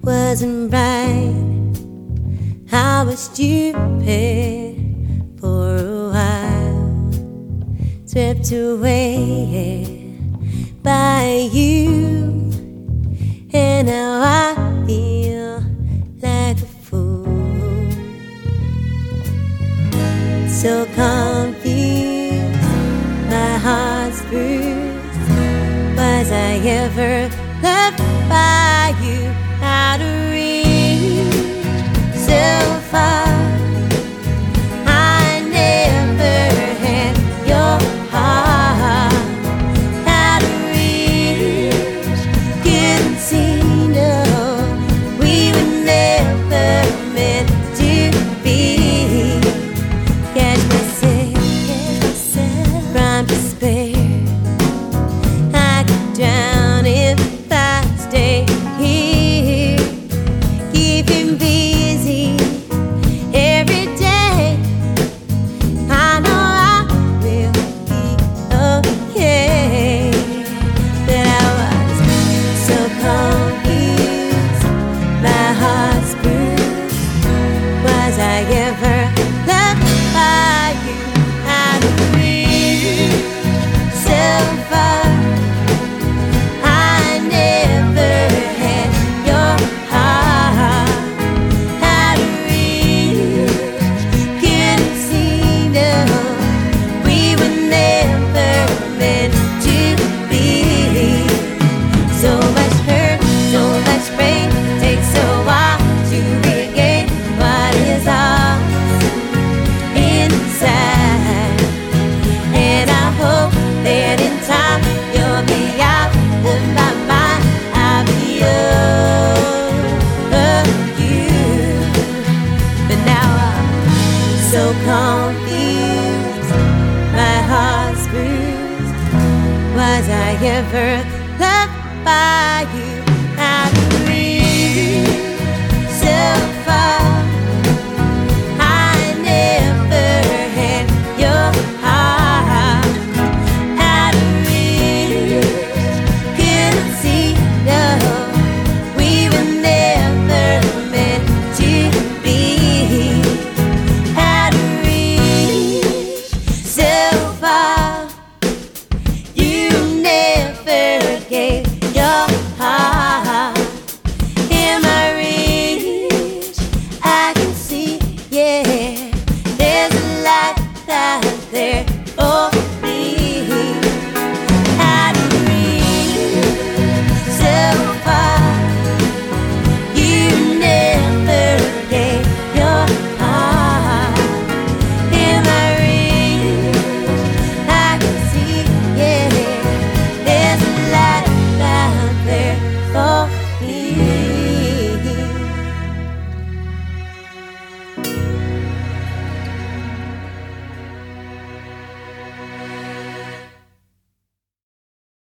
wasn't right. I was stupid for a while, swept away by you, and now I feel like a fool. So confused, my heart's bruised. Was I ever loved by you? Out of reach, so far. I never had your heart. Out of reach, couldn't see, no, we were never meant to be. Catch myself from despair. I could drown if I stay here, keeping busy every day. I know I will be okay, but I was so confused, my heart's bruised. Was I ever loved by you? Out of reach, so far. I never had your heart. Out of reach, couldn't see, no, we were never meant to be. So much hurt, so much pain, takes a while to regain what is ours inside. And I hope that in time you'll be out of my mind, I'll be over you. But now I'm so confused, my heart's bruised. Was I ever loved by you? Out of reach, so far. I never had your heart. Out of reach, couldn't see, no, we were never meant to be. Out of reach, so far. You never gave your heart. In my reach, I can see, yeah, there's a light out there.